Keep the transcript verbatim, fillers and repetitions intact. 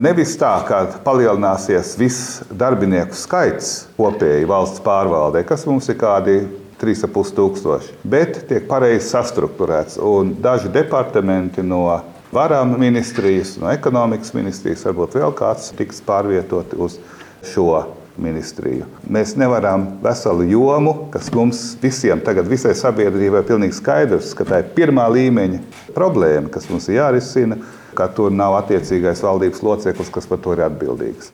Nevis tā, ka palielināsies viss darbinieku skaits kopēji valsts pārvaldē, kas mums ir kādi trīs ar pus tūkstoši, bet tiek pareizi sastrukturēts. Un daži departamenti no varām ministrijas, no ekonomikas ministrijas, varbūt vēl kāds tiks pārvietoti uz šo ministriju. Mēs nevaram veselu jomu, kas mums visiem tagad, visai sabiedrībai pilnīgi skaidrs, ka tā ir pirmā līmeņa problēma, kas mums ir jārisina, ka tur nav attiecīgais valdības loceklis, kas par to ir atbildīgs.